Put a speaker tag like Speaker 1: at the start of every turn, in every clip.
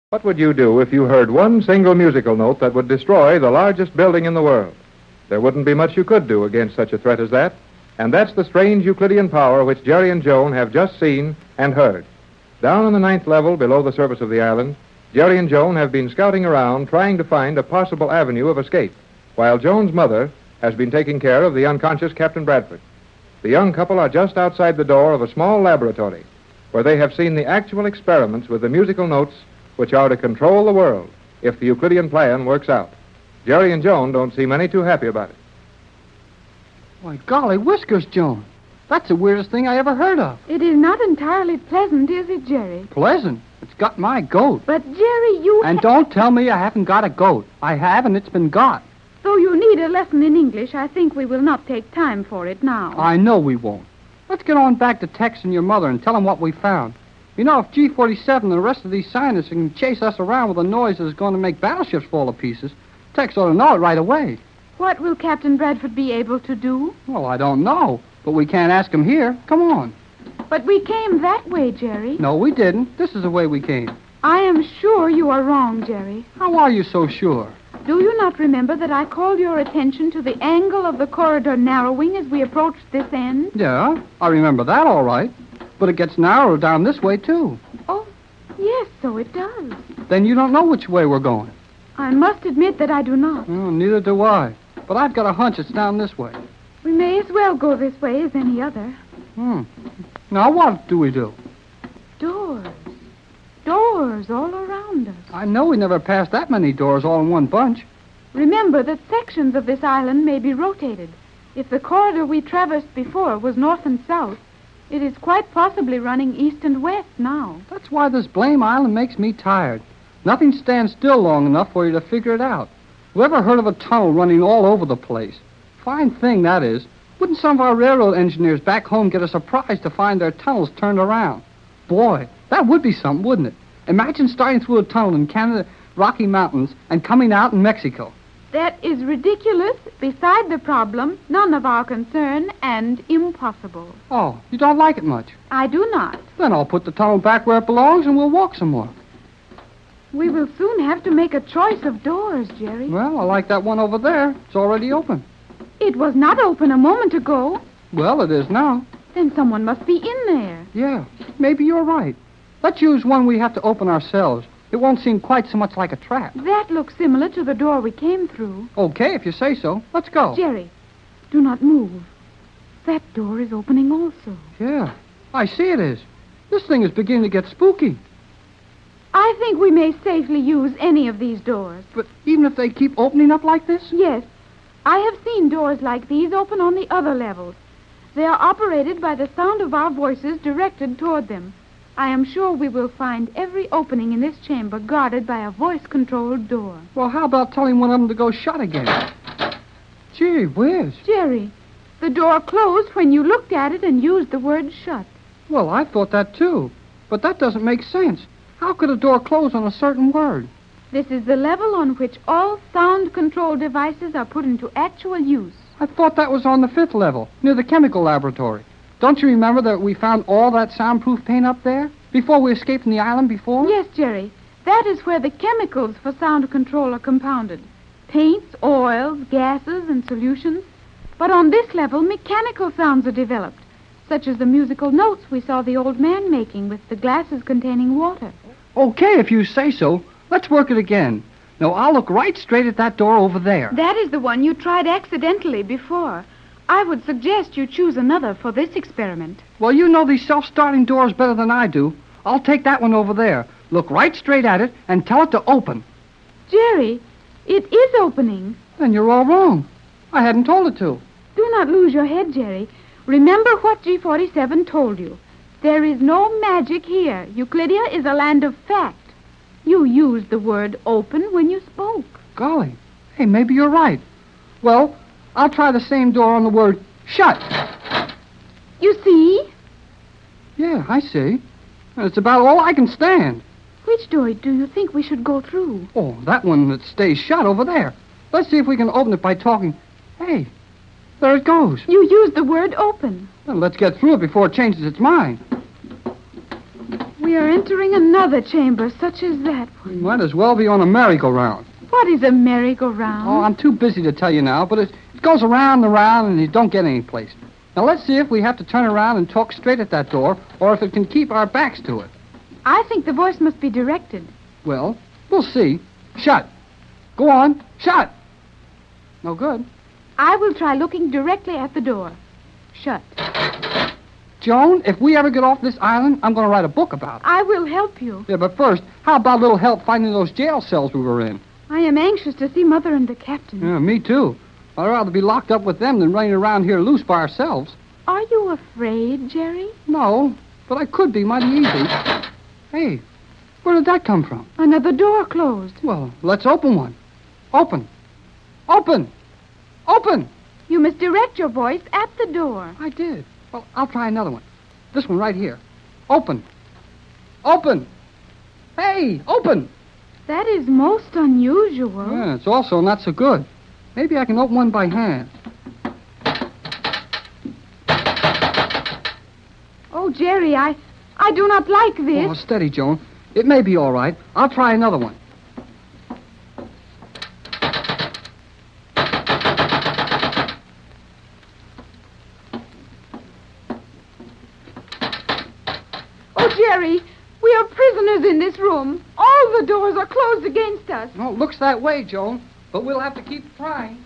Speaker 1: What would you do if you heard one single musical note that would destroy the largest building in the world? There wouldn't be much you could do against such a threat as that. And that's the strange Euclidean power which Jerry and Joan have just seen and heard. Down on the 9th level below the surface of the island, Jerry and Joan have been scouting around trying to find a possible avenue of escape, while Joan's mother has been taking care of the unconscious Captain Bradford. The young couple are just outside the door of a small laboratory where they have seen the actual experiments with the musical notes which are to control the world if the Euclidean plan works out. Jerry and Joan don't seem any too happy about it.
Speaker 2: Why, golly whiskers, Joan. That's the weirdest thing I ever heard of.
Speaker 3: It is not entirely pleasant, is it, Jerry?
Speaker 2: Pleasant? It's got my goat.
Speaker 3: But, Jerry, you...
Speaker 2: And don't tell me I haven't got a goat. I have, and it's been got.
Speaker 3: Though you need a lesson in English, I think we will not take time for it now.
Speaker 2: I know we won't. Let's get on back to Tex and your mother and tell them what we found. You know, if G-47 and the rest of these scientists can chase us around with a noise that's going to make battleships fall to pieces, Tex ought to know it right away.
Speaker 3: What will Captain Bradford be able to do?
Speaker 2: Well, I don't know, but we can't ask him here. Come on.
Speaker 3: But we came that way, Jerry.
Speaker 2: No, we didn't. This is the way we came.
Speaker 3: I am sure you are wrong, Jerry.
Speaker 2: How are you so sure?
Speaker 3: Do you not remember that I called your attention to the angle of the corridor narrowing as we approached this end?
Speaker 2: Yeah, I remember that all right. But it gets narrower down this way, too.
Speaker 3: Oh, yes, so it does.
Speaker 2: Then you don't know which way we're going.
Speaker 3: I must admit that I do not.
Speaker 2: Oh, neither do I. But I've got a hunch it's down this way.
Speaker 3: We may as well go this way as any other.
Speaker 2: Now, what do we do?
Speaker 3: Doors. Doors all around us.
Speaker 2: I know we never passed that many doors all in one bunch.
Speaker 3: Remember that sections of this island may be rotated. If the corridor we traversed before was north and south, it is quite possibly running east and west now.
Speaker 2: That's why this blame island makes me tired. Nothing stands still long enough for you to figure it out. Whoever heard of a tunnel running all over the place? Fine thing, that is. Wouldn't some of our railroad engineers back home get a surprise to find their tunnels turned around? Boy, that would be something, wouldn't it? Imagine starting through a tunnel in Canada, Rocky Mountains, and coming out in Mexico.
Speaker 3: That is ridiculous, beside the problem, none of our concern, and impossible.
Speaker 2: Oh, you don't like it much?
Speaker 3: I do not.
Speaker 2: Then I'll put the tunnel back where it belongs and we'll walk some more.
Speaker 3: We will soon have to make a choice of doors, Jerry.
Speaker 2: Well, I like that one over there. It's already open.
Speaker 3: It was not open a moment ago.
Speaker 2: Well, it is now.
Speaker 3: Then someone must be in there.
Speaker 2: Yeah, maybe you're right. Let's use one we have to open ourselves. It won't seem quite so much like a trap.
Speaker 3: That looks similar to the door we came through.
Speaker 2: Okay, if you say so. Let's go.
Speaker 3: Jerry, do not move. That door is opening also.
Speaker 2: Yeah, I see it is. This thing is beginning to get spooky.
Speaker 3: I think we may safely use any of these doors.
Speaker 2: But even if they keep opening up like this?
Speaker 3: Yes. I have seen doors like these open on the other levels. They are operated by the sound of our voices directed toward them. I am sure we will find every opening in this chamber guarded by a voice-controlled door.
Speaker 2: Well, how about telling one of them to go shut again? Gee whiz.
Speaker 3: Jerry, the door closed when you looked at it and used the word shut.
Speaker 2: Well, I thought that too. But that doesn't make sense. How could a door close on a certain word?
Speaker 3: This is the level on which all sound control devices are put into actual use.
Speaker 2: I thought that was on the 5th level, near the chemical laboratory. Don't you remember that we found all that soundproof paint up there? Before we escaped from the island before?
Speaker 3: Yes, Jerry. That is where the chemicals for sound control are compounded. Paints, oils, gases, and solutions. But on this level, mechanical sounds are developed, such as the musical notes we saw the old man making with the glasses containing water.
Speaker 2: Okay, if you say so. Let's work it again. Now, I'll look right straight at that door over there.
Speaker 3: That is the one you tried accidentally before. I would suggest you choose another for this experiment.
Speaker 2: Well, you know these self-starting doors better than I do. I'll take that one over there. Look right straight at it and tell it to open.
Speaker 3: Jerry, it is opening.
Speaker 2: Then you're all wrong. I hadn't told it to.
Speaker 3: Do not lose your head, Jerry. Remember what G-47 told you. There is no magic here. Euclidia is a land of fact. You used the word open when you spoke.
Speaker 2: Golly. Hey, maybe you're right. Well, I'll try the same door on the word shut.
Speaker 3: You see?
Speaker 2: Yeah, I see. And it's about all I can stand.
Speaker 3: Which door do you think we should go through?
Speaker 2: Oh, that one that stays shut over there. Let's see if we can open it by talking. Hey, there it goes.
Speaker 3: You used the word open.
Speaker 2: Well, let's get through it before it changes its mind.
Speaker 3: We We are entering another chamber such as that
Speaker 2: We
Speaker 3: one.
Speaker 2: might as well be on a merry-go-round.
Speaker 3: What is a merry-go-round?
Speaker 2: Oh, I'm too busy to tell you now, but it goes around and around and you don't get any place. Now, let's see if we have to turn around and talk straight at that door, or if it can keep our backs to it.
Speaker 3: I think the voice must be directed.
Speaker 2: Well, we'll see. Shut. Go on. Shut. No good.
Speaker 3: I will try looking directly at the door. Shut.
Speaker 2: Joan, if we ever get off this island, I'm going to write a book about it.
Speaker 3: I will help you.
Speaker 2: Yeah, but first, how about a little help finding those jail cells we were in?
Speaker 3: I am anxious to see Mother and the captain.
Speaker 2: Yeah, me too. I'd rather be locked up with them than running around here loose by ourselves.
Speaker 3: Are you afraid, Jerry?
Speaker 2: No, but I could be mighty easy. Hey, where did that come from?
Speaker 3: Another door closed.
Speaker 2: Well, let's open one. Open. Open. Open.
Speaker 3: You must direct your voice at the door.
Speaker 2: I did. Well, I'll try another one. This one right here. Open. Open. Hey, open.
Speaker 3: That is most unusual.
Speaker 2: Yeah, it's also not so good. Maybe I can open one by hand.
Speaker 3: Oh, Jerry, I do not like this.
Speaker 2: Oh, steady, Joan. It may be all right. I'll try another one.
Speaker 3: Oh, Jerry, we are prisoners in this room. All the doors are closed against us.
Speaker 2: No, it looks that way, Joan. But we'll have to keep trying.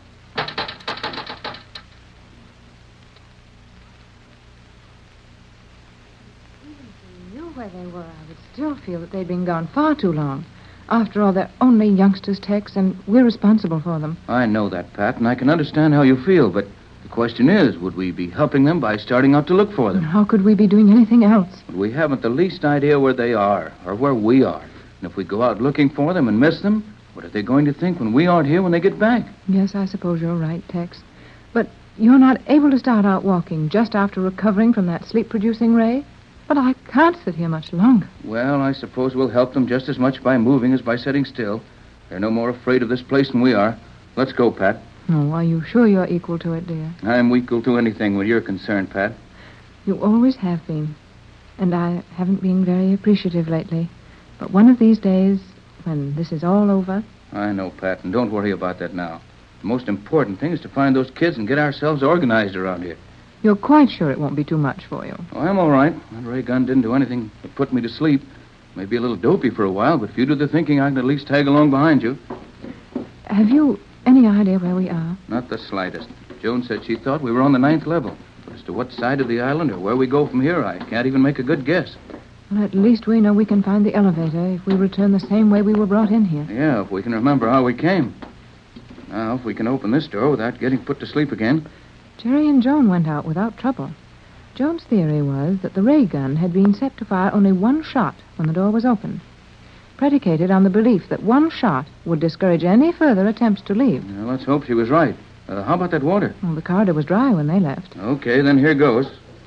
Speaker 4: Knew where they were, I would still feel that they'd been gone far too long. After all, they're only youngsters, Tex, and we're responsible for them.
Speaker 5: I know that, Pat, and I can understand how you feel, but the question is, would we be helping them by starting out to look for them?
Speaker 4: How could we be doing anything else?
Speaker 5: We haven't the least idea where they are, or where we are. And if we go out looking for them and miss them, what are they going to think when we aren't here when they get back?
Speaker 4: Yes, I suppose you're right, Tex. But you're not able to start out walking just after recovering from that sleep-producing ray? But I can't sit here much longer.
Speaker 5: Well, I suppose we'll help them just as much by moving as by sitting still. They're no more afraid of this place than we are. Let's go, Pat.
Speaker 4: Oh, are you sure you're equal to it, dear?
Speaker 5: I'm equal to anything when you're concerned, Pat.
Speaker 4: You always have been. And I haven't been very appreciative lately. But one of these days, when this is all over...
Speaker 5: I know, Pat, and don't worry about that now. The most important thing is to find those kids and get ourselves organized around here.
Speaker 4: You're quite sure it won't be too much for you.
Speaker 5: Oh, I'm all right. That ray gun didn't do anything but put me to sleep. Maybe a little dopey for a while, but if you do the thinking, I can at least tag along behind you.
Speaker 4: Have you any idea where we are?
Speaker 5: Not the slightest. Joan said she thought we were on the 9th level. But as to what side of the island or where we go from here, I can't even make a good guess.
Speaker 4: Well, at least we know we can find the elevator if we return the same way we were brought in here.
Speaker 5: Yeah, if we can remember how we came. Now, if we can open this door without getting put to sleep again.
Speaker 4: Jerry and Joan went out without trouble. Joan's theory was that the ray gun had been set to fire only one shot when the door was opened, predicated on the belief that one shot would discourage any further attempts to leave.
Speaker 5: Well, let's hope she was right. How about that water?
Speaker 4: Well, the corridor was dry when they left.
Speaker 5: Okay, then here goes.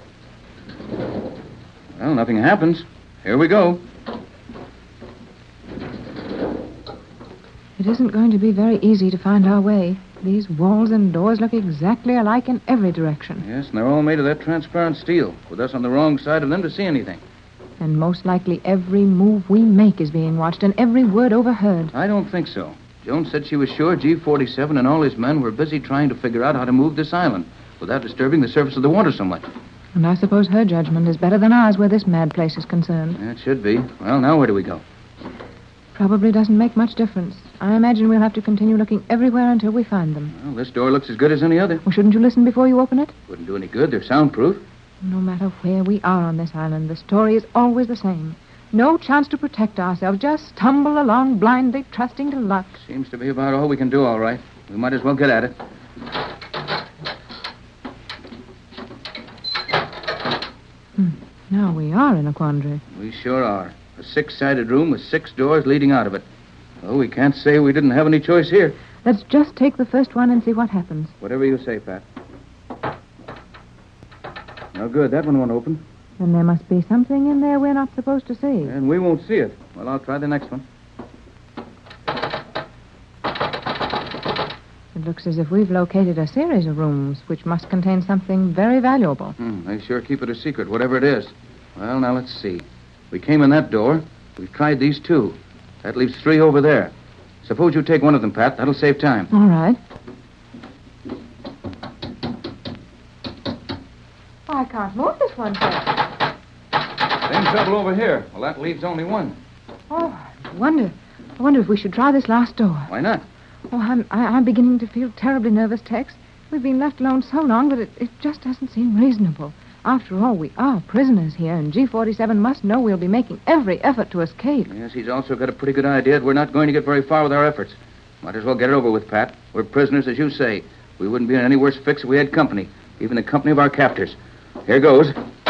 Speaker 5: Well, nothing happens. Here we go.
Speaker 4: It isn't going to be very easy to find our way. These walls and doors look exactly alike in every direction.
Speaker 5: Yes, and they're all made of that transparent steel, with us on the wrong side of them to see anything.
Speaker 4: And most likely every move we make is being watched and every word overheard.
Speaker 5: I don't think so. Joan said she was sure G-47 and all his men were busy trying to figure out how to move this island without disturbing the surface of the water so much.
Speaker 4: And I suppose her judgment is better than ours where this mad place is concerned.
Speaker 5: It should be. Well, now where do we go?
Speaker 4: Probably doesn't make much difference. I imagine we'll have to continue looking everywhere until we find them.
Speaker 5: Well, this door looks as good as any other.
Speaker 4: Well, shouldn't you listen before you open it?
Speaker 5: Wouldn't do any good. They're soundproof.
Speaker 4: No matter where we are on this island, the story is always the same. No chance to protect ourselves. Just stumble along blindly, trusting to luck.
Speaker 5: Seems to be about all we can do, all right. We might as well get at it.
Speaker 4: Now we are in a quandary.
Speaker 5: We sure are. A 6-sided room with 6 doors leading out of it. Oh, we can't say we didn't have any choice here.
Speaker 4: Let's just take the first one and see what happens.
Speaker 5: Whatever you say, Pat. No good. That one won't open.
Speaker 4: Then there must be something in there we're not supposed to see.
Speaker 5: And we won't see it. Well, I'll try the next one.
Speaker 4: It looks as if we've located a series of rooms which must contain something very valuable.
Speaker 5: They sure keep it a secret, whatever it is. Well, now let's see. We came in that door. We've tried these 2. That leaves 3 over there. Suppose you take one of them, Pat. That'll save time.
Speaker 4: All right. I can't move this one, Tex.
Speaker 5: Same trouble over here. Well, that leaves only 1.
Speaker 4: Oh, I wonder if we should try this last door.
Speaker 5: Why not?
Speaker 4: Oh, I'm beginning to feel terribly nervous, Tex. We've been left alone so long that it just doesn't seem reasonable. After all, we are prisoners here, and G-47 must know we'll be making every effort to escape.
Speaker 5: Yes, he's also got a pretty good idea that we're not going to get very far with our efforts. Might as well get it over with, Pat. We're prisoners, as you say. We wouldn't be in any worse fix if we had company, even the company of our captors. Here goes.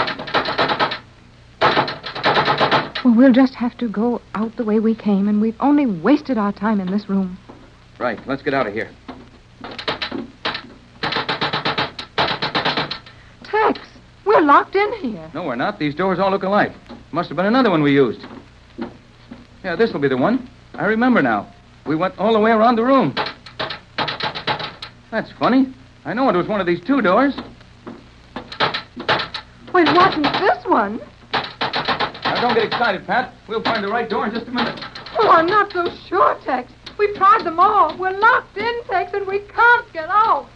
Speaker 4: Well, we'll just have to go out the way we came, and we've only wasted our time in this room.
Speaker 5: Right, let's get out of here.
Speaker 4: Tex, we're locked in here.
Speaker 5: No, we're not. These doors all look alike. Must have been another one we used. Yeah, this will be the one. I remember now. We went all the way around the room. That's funny. I know it was one of these 2 doors.
Speaker 4: Well, it wasn't this one.
Speaker 5: Now, don't get excited, Pat. We'll find the right door in just a minute.
Speaker 4: Oh, I'm not so sure, Tex. We've tried them all. We're locked in, Tex, and we can't get out.